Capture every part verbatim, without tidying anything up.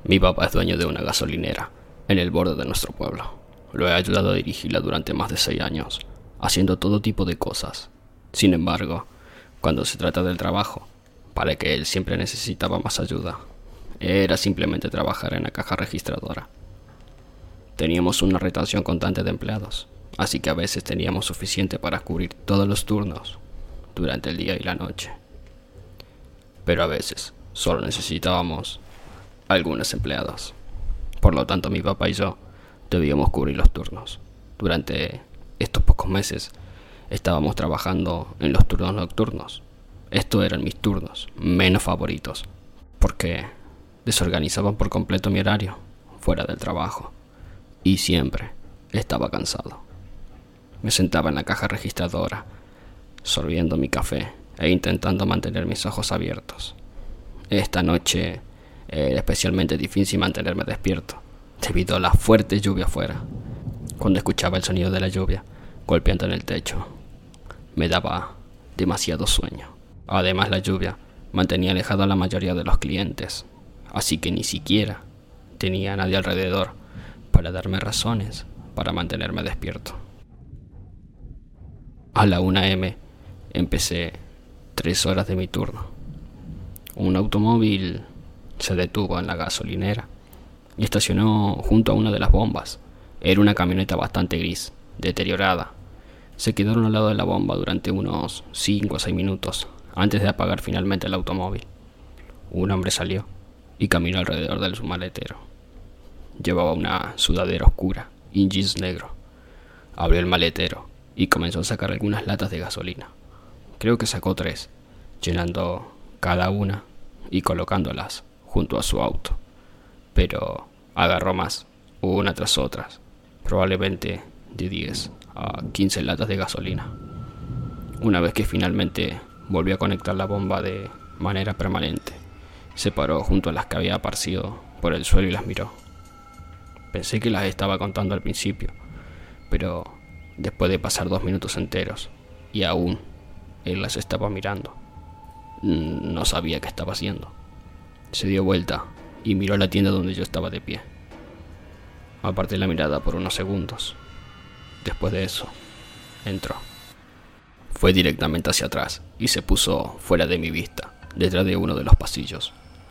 Mi papá es dueño de una gasolinera en el borde de nuestro pueblo. Lo he ayudado a dirigirla durante más de seis años, haciendo todo tipo de cosas. Sin embargo, cuando se trata del trabajo, para que él siempre necesitaba más ayuda, era simplemente trabajar en la caja registradora. Teníamos una rotación constante de empleados, así que a veces teníamos suficiente para cubrir todos los turnos durante el día y la noche. Pero a veces solo necesitábamos algunos empleados. Por lo tanto, mi papá y yo debíamos cubrir los turnos. Durante estos pocos meses estábamos trabajando en los turnos nocturnos. Estos eran mis turnos menos favoritos, porque desorganizaban por completo mi horario fuera del trabajo y siempre estaba cansado. Me sentaba en la caja registradora, sorbiendo mi café e intentando mantener mis ojos abiertos. Esta noche era especialmente difícil mantenerme despierto debido a la fuerte lluvia afuera. Cuando escuchaba el sonido de la lluvia golpeando en el techo, me daba demasiado sueño. Además, la lluvia mantenía alejado a la mayoría de los clientes, así que ni siquiera tenía a nadie alrededor para darme razones para mantenerme despierto. A la una eme empecé tres horas de mi turno. Un automóvil se detuvo en la gasolinera y estacionó junto a una de las bombas. Era una camioneta bastante gris, deteriorada. Se quedaron al lado de la bomba durante unos cinco o seis minutos antes de apagar finalmente el automóvil. Un hombre salió y caminó alrededor de su maletero. Llevaba una sudadera oscura y jeans negro. Abrió el maletero y comenzó a sacar algunas latas de gasolina. Creo que sacó tres, llenando cada una y colocándolas junto a su auto. Pero agarró más, una tras otras, probablemente de diez a quince latas de gasolina. Una vez que finalmente volvió a conectar la bomba de manera permanente, se paró junto a las que había aparecido por el suelo y las miró. Pensé que las estaba contando al principio, pero después de pasar dos minutos enteros y aún él las estaba mirando, no sabía qué estaba haciendo. Se dio vuelta y miró la tienda donde yo estaba de pie. Aparté la mirada por unos segundos. Después de eso, entró. Fue directamente hacia atrás y se puso fuera de mi vista, detrás de uno de los pasillos.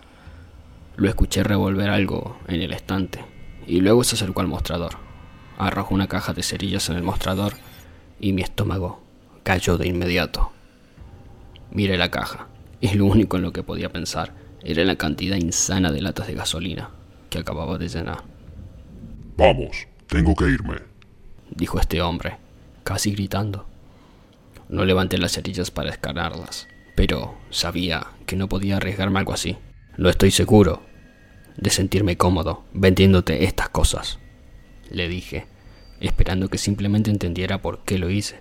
Lo escuché revolver algo en el estante y luego se acercó al mostrador. Arrojó una caja de cerillas en el mostrador y mi estómago cayó de inmediato. Miré la caja y lo único en lo que podía pensar era la cantidad insana de latas de gasolina que acababa de llenar. Vamos, tengo que irme, dijo este hombre, casi gritando. No levanté las cerillas para escanarlas, pero sabía que no podía arriesgarme algo así. No estoy seguro de sentirme cómodo vendiéndote estas cosas, le dije, esperando que simplemente entendiera por qué lo hice.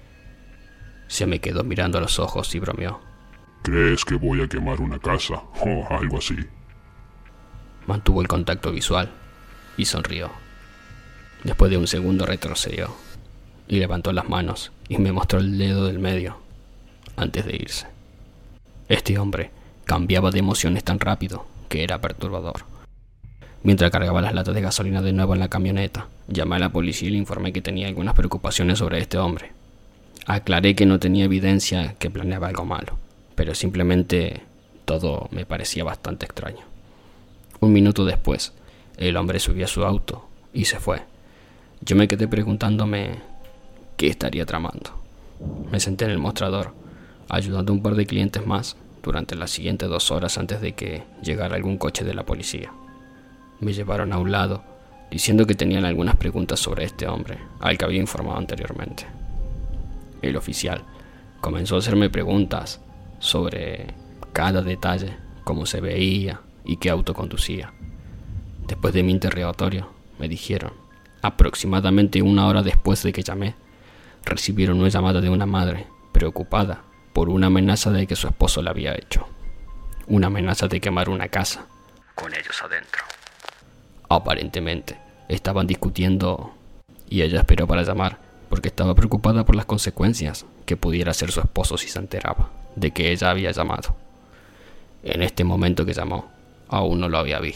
Se me quedó mirando a los ojos y bromeó. ¿Crees que voy a quemar una casa o algo así? Mantuvo el contacto visual y sonrió. Después de un segundo retrocedió y levantó las manos y me mostró el dedo del medio antes de irse. Este hombre cambiaba de emociones tan rápido que era perturbador. Mientras cargaba las latas de gasolina de nuevo en la camioneta, llamé a la policía y le informé que tenía algunas preocupaciones sobre este hombre. Aclaré que no tenía evidencia que planeaba algo malo, pero simplemente todo me parecía bastante extraño. Un minuto después, el hombre subió a su auto y se fue. Yo me quedé preguntándome qué estaría tramando. Me senté en el mostrador, ayudando a un par de clientes más durante las siguientes dos horas antes de que llegara algún coche de la policía. Me llevaron a un lado, diciendo que tenían algunas preguntas sobre este hombre, al que había informado anteriormente. El oficial comenzó a hacerme preguntas sobre cada detalle, cómo se veía y qué auto conducía. Después de mi interrogatorio, me dijeron, aproximadamente una hora después de que llamé, recibieron una llamada de una madre preocupada por una amenaza de que su esposo le había hecho. Una amenaza de quemar una casa con ellos adentro. Aparentemente, estaban discutiendo y ella esperó para llamar porque estaba preocupada por las consecuencias que pudiera hacer su esposo si se enteraba de que ella había llamado. En este momento que llamó, aún no lo había visto,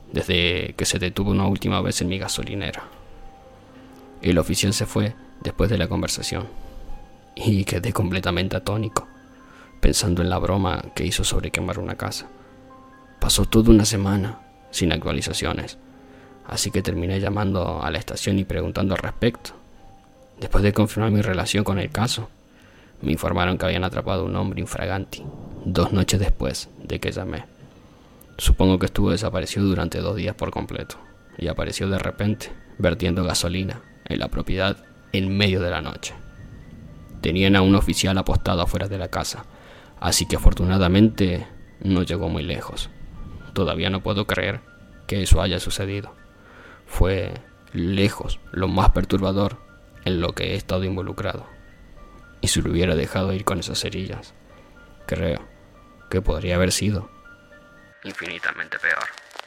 desde que se detuvo una última vez en mi gasolinera. El oficial se fue después de la conversación y quedé completamente atónico, pensando en la broma que hizo sobre quemar una casa. Pasó toda una semana sin actualizaciones, así que terminé llamando a la estación y preguntando al respecto. Después de confirmar mi relación con el caso, me informaron que habían atrapado a un hombre infraganti dos noches después de que llamé. Supongo que estuvo desaparecido durante dos días por completo y apareció de repente vertiendo gasolina en la propiedad en medio de la noche. Tenían a un oficial apostado afuera de la casa, así que afortunadamente no llegó muy lejos. Todavía no puedo creer que eso haya sucedido. Fue lejos lo más perturbador en lo que he estado involucrado. Y si lo hubiera dejado ir con esas cerillas, creo que podría haber sido infinitamente peor.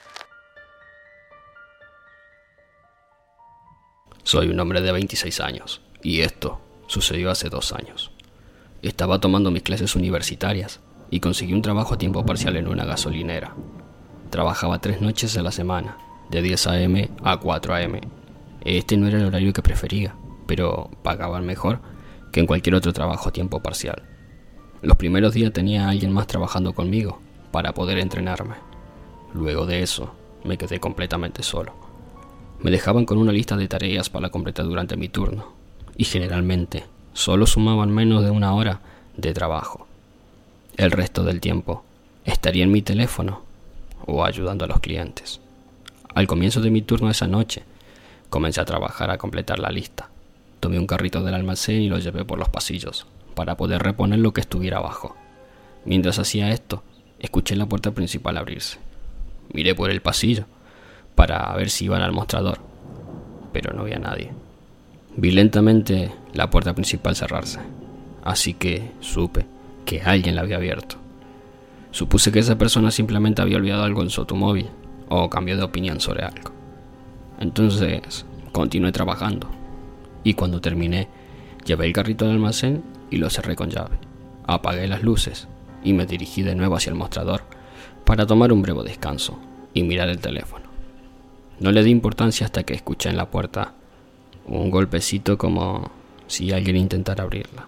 Soy un hombre de veintiséis años y esto sucedió hace dos años. Estaba tomando mis clases universitarias y conseguí un trabajo a tiempo parcial en una gasolinera. Trabajaba tres noches a la semana, de diez a eme a cuatro a eme. Este no era el horario que prefería, pero pagaban mejor que en cualquier otro trabajo a tiempo parcial. Los primeros días tenía a alguien más trabajando conmigo para poder entrenarme. Luego de eso, me quedé completamente solo. Me dejaban con una lista de tareas para completar durante mi turno, y generalmente solo sumaban menos de una hora de trabajo. El resto del tiempo estaría en mi teléfono o ayudando a los clientes. Al comienzo de mi turno esa noche, comencé a trabajar a completar la lista. Tomé un carrito del almacén y lo llevé por los pasillos para poder reponer lo que estuviera abajo. Mientras hacía esto, escuché la puerta principal abrirse. Miré por el pasillo para ver si iban al mostrador, pero no había nadie. Vi lentamente la puerta principal cerrarse, así que supe que alguien la había abierto. Supuse que esa persona simplemente había olvidado algo en su automóvil o cambió de opinión sobre algo. Entonces continué trabajando y cuando terminé llevé el carrito al almacén y lo cerré con llave. Apagué las luces y me dirigí de nuevo hacia el mostrador para tomar un breve descanso y mirar el teléfono. No le di importancia hasta que escuché en la puerta un golpecito como si alguien intentara abrirla.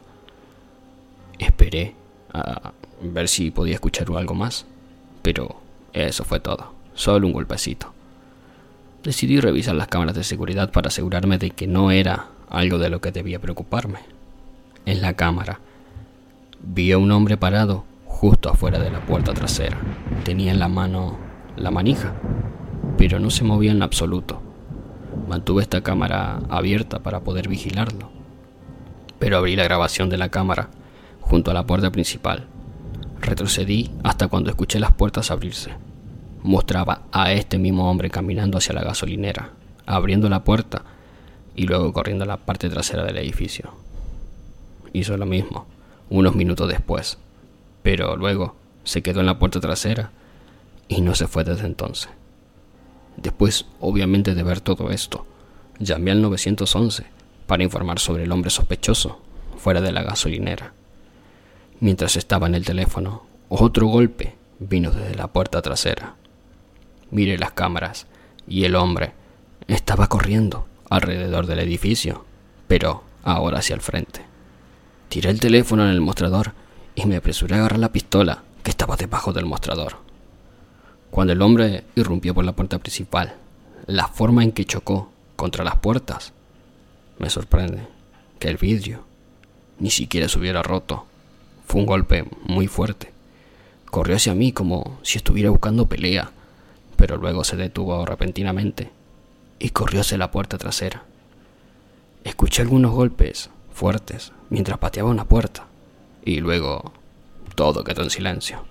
Esperé a ver si podía escuchar algo más, pero eso fue todo, solo un golpecito. Decidí revisar las cámaras de seguridad para asegurarme de que no era algo de lo que debía preocuparme. En la cámara vi a un hombre parado justo afuera de la puerta trasera. Tenía en la mano la manija, pero no se movía en absoluto. Mantuve esta cámara abierta para poder vigilarlo, pero abrí la grabación de la cámara junto a la puerta principal. Retrocedí hasta cuando escuché las puertas abrirse. Mostraba a este mismo hombre caminando hacia la gasolinera, abriendo la puerta y luego corriendo a la parte trasera del edificio. Hizo lo mismo unos minutos después, pero luego se quedó en la puerta trasera y no se fue desde entonces. Después, obviamente, de ver todo esto, llamé al nueve once para informar sobre el hombre sospechoso fuera de la gasolinera. Mientras estaba en el teléfono, otro golpe vino desde la puerta trasera. Miré las cámaras y el hombre estaba corriendo alrededor del edificio, pero ahora hacia el frente. Tiré el teléfono en el mostrador y me apresuré a agarrar la pistola que estaba debajo del mostrador. Cuando el hombre irrumpió por la puerta principal, la forma en que chocó contra las puertas me sorprende que el vidrio ni siquiera se hubiera roto. Fue un golpe muy fuerte. Corrió hacia mí como si estuviera buscando pelea, pero luego se detuvo repentinamente y corrió hacia la puerta trasera. Escuché algunos golpes fuertes mientras pateaba una puerta y luego todo quedó en silencio.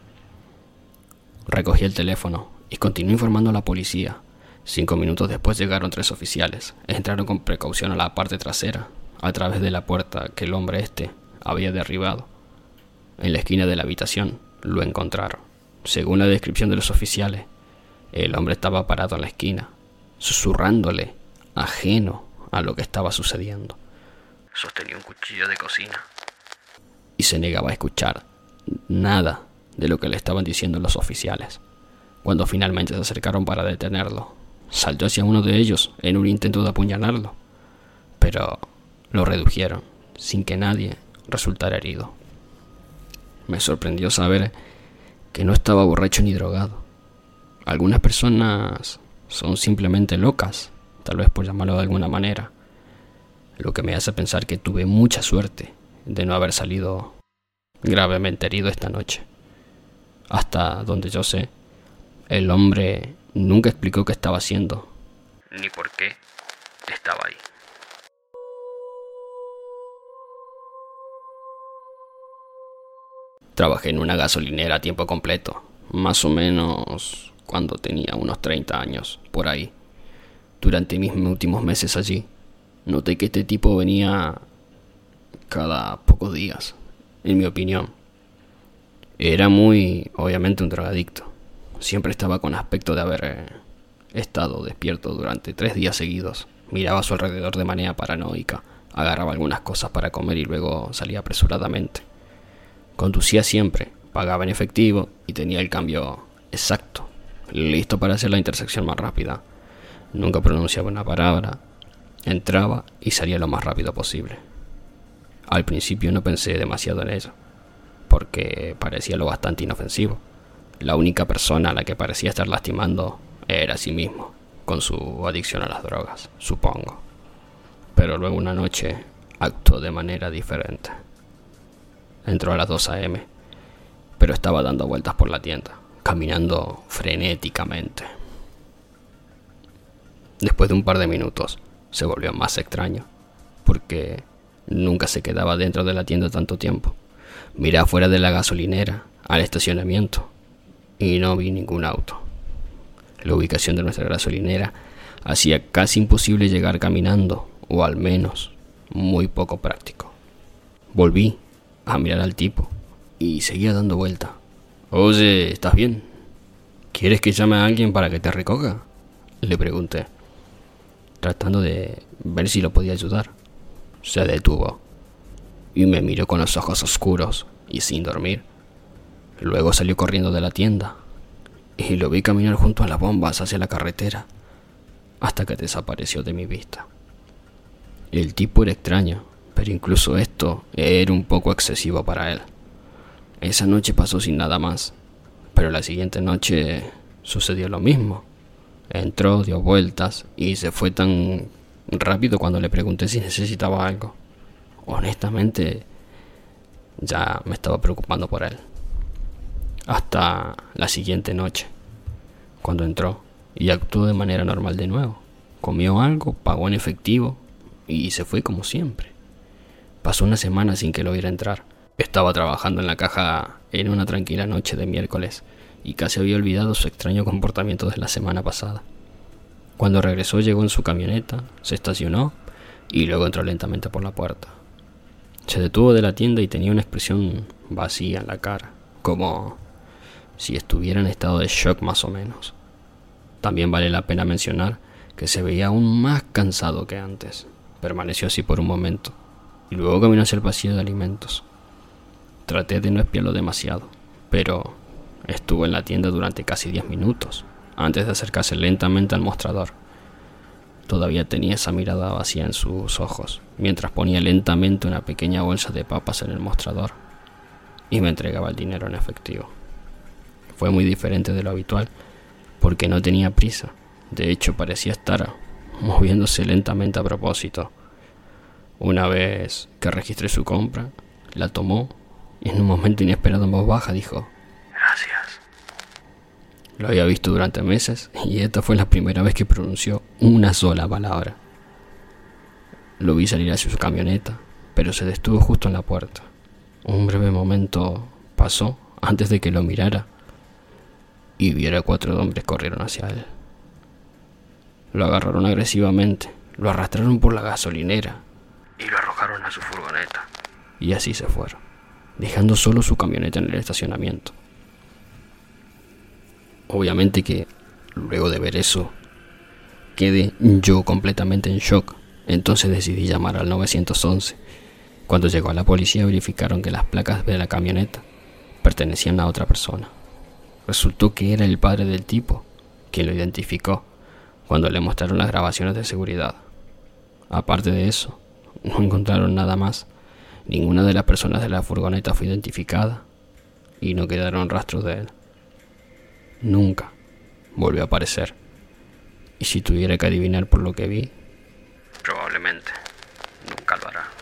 Recogí el teléfono y continué informando a la policía. Cinco minutos después llegaron tres oficiales. Entraron con precaución a la parte trasera, a través de la puerta que el hombre este había derribado. En la esquina de la habitación lo encontraron. Según la descripción de los oficiales, el hombre estaba parado en la esquina, susurrándole, ajeno a lo que estaba sucediendo. Sostenía un cuchillo de cocina y se negaba a escuchar nada de lo que le estaban diciendo los oficiales. Cuando finalmente se acercaron para detenerlo, saltó hacia uno de ellos en un intento de apuñalarlo, pero lo redujeron sin que nadie resultara herido. Me sorprendió saber que no estaba borracho ni drogado. Algunas personas son simplemente locas, tal vez por llamarlo de alguna manera, lo que me hace pensar que tuve mucha suerte de no haber salido gravemente herido esta noche. Hasta donde yo sé, el hombre nunca explicó qué estaba haciendo, ni por qué estaba ahí. Trabajé en una gasolinera a tiempo completo, más o menos cuando tenía unos treinta años, por ahí. Durante mis últimos meses allí, noté que este tipo venía cada pocos días, en mi opinión. Era muy, obviamente, un drogadicto. Siempre estaba con aspecto de haber eh, estado despierto durante tres días seguidos. Miraba a su alrededor de manera paranoica, agarraba algunas cosas para comer y luego salía apresuradamente. Conducía siempre, pagaba en efectivo y tenía el cambio exacto, listo para hacer la intersección más rápida. Nunca pronunciaba una palabra, entraba y salía lo más rápido posible. Al principio no pensé demasiado en ello, porque parecía lo bastante inofensivo. La única persona a la que parecía estar lastimando era a sí mismo, con su adicción a las drogas, supongo. Pero luego una noche actuó de manera diferente. Entró a las dos a eme, pero estaba dando vueltas por la tienda, caminando frenéticamente. Después de un par de minutos, se volvió más extraño, porque nunca se quedaba dentro de la tienda tanto tiempo. Miré afuera de la gasolinera, al estacionamiento, y no vi ningún auto. La ubicación de nuestra gasolinera hacía casi imposible llegar caminando, o al menos muy poco práctico. Volví a mirar al tipo y seguía dando vuelta. Oye, ¿estás bien? ¿Quieres que llame a alguien para que te recoja?, le pregunté, tratando de ver si lo podía ayudar. Se detuvo y me miró con los ojos oscuros y sin dormir. Luego salió corriendo de la tienda y lo vi caminar junto a las bombas hacia la carretera hasta que desapareció de mi vista. El tipo era extraño, pero incluso esto era un poco excesivo para él. Esa noche pasó sin nada más, pero la siguiente noche sucedió lo mismo. Entró, dio vueltas y se fue tan rápido cuando le pregunté si necesitaba algo. Honestamente, ya me estaba preocupando por él. Hasta la siguiente noche, cuando entró y actuó de manera normal de nuevo. Comió algo, pagó en efectivo y se fue como siempre. Pasó una semana sin que lo viera entrar. Estaba trabajando en la caja en una tranquila noche de miércoles y casi había olvidado su extraño comportamiento de la semana pasada. Cuando regresó, llegó en su camioneta, se estacionó y luego entró lentamente por la puerta. Se detuvo de la tienda y tenía una expresión vacía en la cara, como si estuviera en estado de shock más o menos. También vale la pena mencionar que se veía aún más cansado que antes. Permaneció así por un momento y luego caminó hacia el pasillo de alimentos. Traté de no espiarlo demasiado, pero estuvo en la tienda durante casi diez minutos antes de acercarse lentamente al mostrador. Todavía tenía esa mirada vacía en sus ojos mientras ponía lentamente una pequeña bolsa de papas en el mostrador y me entregaba el dinero en efectivo. Fue muy diferente de lo habitual porque no tenía prisa. De hecho, parecía estar moviéndose lentamente a propósito. Una vez que registré su compra, la tomó y en un momento inesperado en voz baja dijo: «Gracias». Lo había visto durante meses y esta fue la primera vez que pronunció una sola palabra. Lo vi salir hacia su camioneta, pero se detuvo justo en la puerta. Un breve momento pasó antes de que lo mirara y viera a cuatro hombres corrieron hacia él. Lo agarraron agresivamente, lo arrastraron por la gasolinera y lo arrojaron a su furgoneta. Y así se fueron, dejando solo su camioneta en el estacionamiento. Obviamente que luego de ver eso, quedé yo completamente en shock. Entonces decidí llamar al nueve once. Cuando llegó a la policía verificaron que las placas de la camioneta pertenecían a otra persona. resultó que era el padre del tipo, quien lo identificó cuando le mostraron las grabaciones de seguridad. Aparte de eso, no encontraron nada más. Ninguna de las personas de la furgoneta fue identificada y no quedaron rastros de él. Nunca volvió a aparecer. Y si tuviera que adivinar por lo que vi, probablemente nunca lo hará.